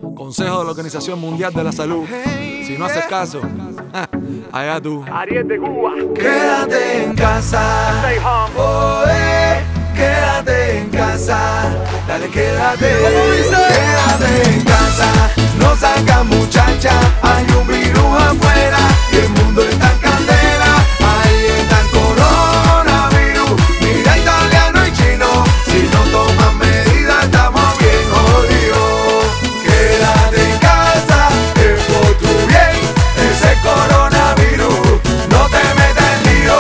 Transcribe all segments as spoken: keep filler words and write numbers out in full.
Consejo de la Organización Mundial de la Salud. Si no haces caso, allá tú. Ariel de Cuba. Quédate en casa. Stay home. Oh, eh, quédate en casa. Dale, quédate. Quédate en casa. No salgas, muchacha. Hay un virus afuera y el mundo está en candela. Ahí está el coronavirus. Mira, italiano y chino. Si no toman medidas, estamos bien jodidos. Quédate en casa, es por tu bien. Ese coronavirus no te metas en lío.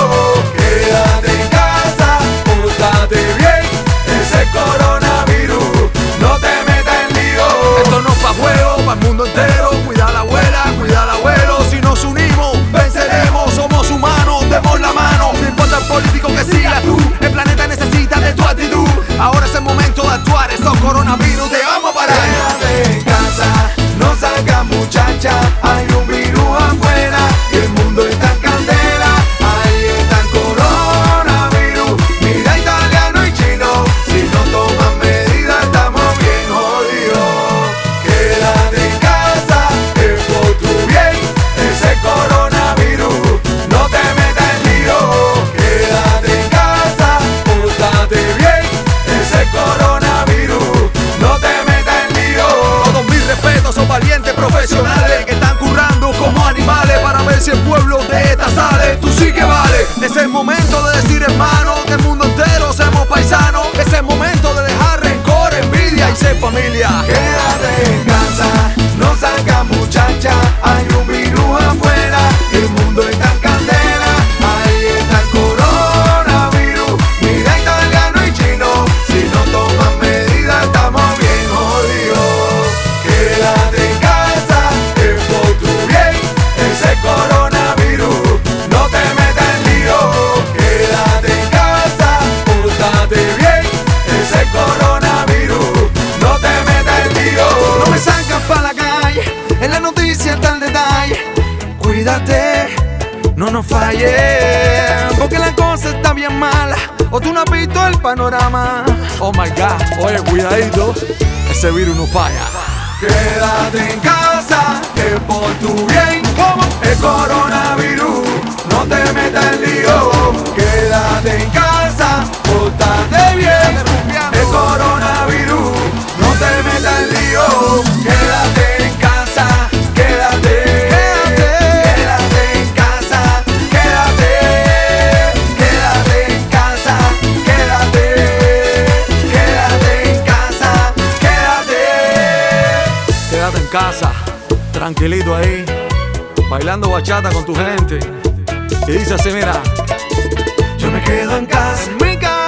Quédate en casa, pórtate bien. Ese coronavirus no te metas en lío. Esto no es pa' juego, pa' el mundo entero. Cuida a la abuela, cuida al abuelo. Si nos unimos, venceremos. Somos humanos, demos la mano. No importa el político que sigas tú. El planeta necesita de tu actitud. Ahora es el momento de actuar. Estos coronavirus te vamos a parar. Quédate en casa, no salgas, muchacha. Hay un virus afuera y el mundo está en candela. Ahí está el coronavirus. Mira, italiano y chino. Si no toman medidas, estamos bien jodidos. Quédate en casa, es por tu bien. Ese coronavirus no te metas en lío. Quédate en casa, pórtate bien. Ese coronavirus no te metas en lío. Todos mis respetos, son valientes profesionales que están currando como animales para ver si el pueblo de esta sale. Tú sí que vale. Es el momento de decir, hermano, que el mundo entero seamos paisanos. Es el momento de dejar rencor, envidia y ser familia. Quédate en casa, no salgas, muchacha. Hay un virus afuera y el mundo está en candela. Ahí está el coronavirus. Mira, italiano y chino. Si no toman medidas, estamos bien jodidos. Quédate en casa, es por tu bien. Ese coronavirus no te metas en lío. Quédate en casa, pórtate bien. Ese coronavirus no te metas en lío. No me sacas pa' la calle, en la noticia está el detalle. Cuídate, no nos falles, porque la cosa está bien mala. O tú no has visto el panorama. Oh my God, oye, cuidadito, ese virus no falla. Quédate en casa, que por tu bien, como el coronavirus, no te metas en lío. Quédate en casa, pórtate bien, el coronavirus, no te metas en lío. Quédate en casa, quédate, quédate, quédate en casa, quédate, quédate en casa, quédate, quédate en casa, quédate. Quédate en casa, tranquilito ahí, bailando bachata con tu gente. Y dice así, mira, Yo me quedo en casa, en mi casa.